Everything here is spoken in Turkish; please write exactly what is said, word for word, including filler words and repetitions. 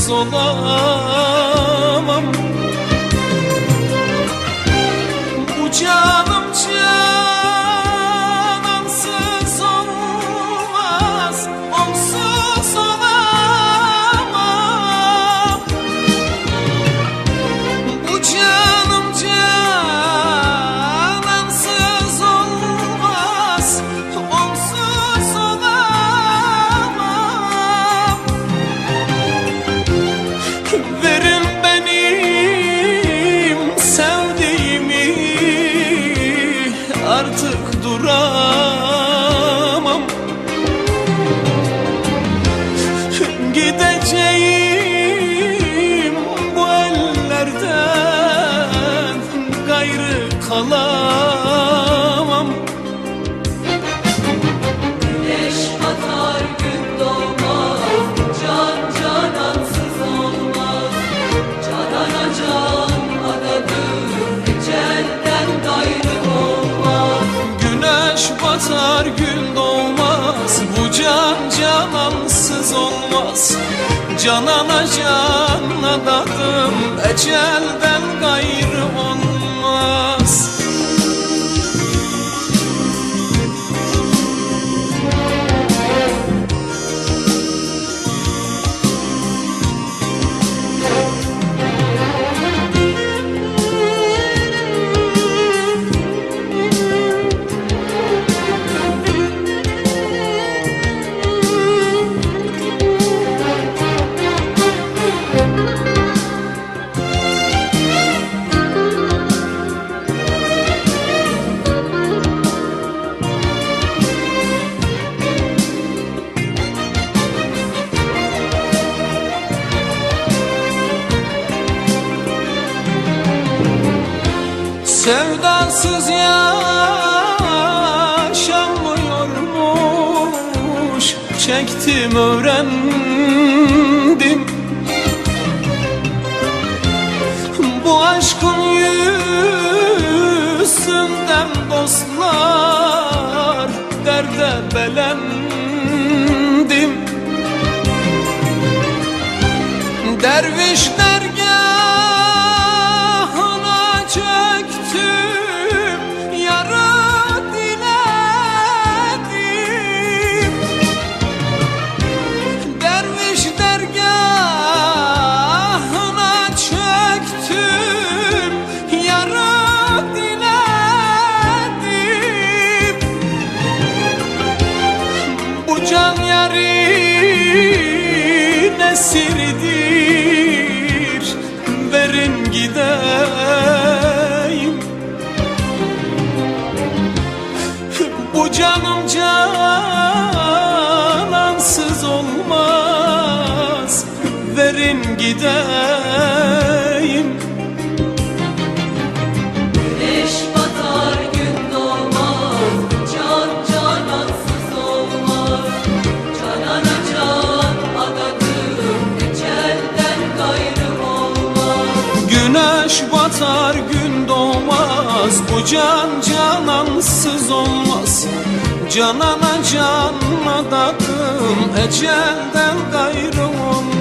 canansız olamam. Bu canım canansız olmaz, onsuz olamam. Bu canım canansız olmaz, onsuz olamam. Verin benim sevdiğimi, artık duramam. Gideceğim bu ellerden, gayrı kalamam. Güneş batar gün doğmaz, can canansız olmaz. Canana can adadır, ecelden gayrı olmaz. Güneş batar gün doğmaz, bu can canansız olmaz. Canana can adadım, ecelden gayrı olmaz. Sevdasız yaşanmıyormuş, çektim öğrendim. Bu aşkın yüzünden dostlar, derde belendim. Derviş dergahına çöktüm, yara diledim. Derviş dergahına çöktüm, yara diledim. Bu can yarın esiridir, verin gideyim. Bu canım canansız olmaz, verin gideyim. Güneş batar gün doğmaz, can canansız olmaz. Canana can adadır, ecelden gayrı olmaz. Güneş batar gün doğmaz, bu can canansız olmaz. Canana can adadım, ecelden gayrı olmaz.